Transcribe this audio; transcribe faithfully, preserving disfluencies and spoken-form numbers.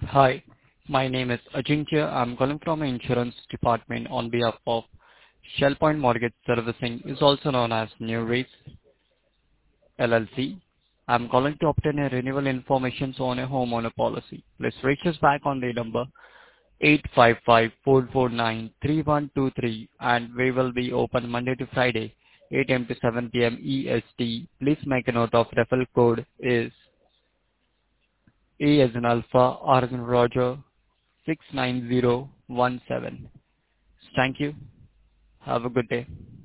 Hi, my name is Ajinkya. I'm calling from insurance department on behalf of Shellpoint Mortgage Servicing, is also known as New Rates L L C. I'm calling to obtain a renewal information on a homeowner policy. Please reach us back on the number eight five five, four four nine, three one two three, and we will be open Monday to Friday, eight a m to seven p m E S T. Please make a note of referral code is A as in Alpha, R as in Roger, six nine zero one seven. Thank you. Have a good day.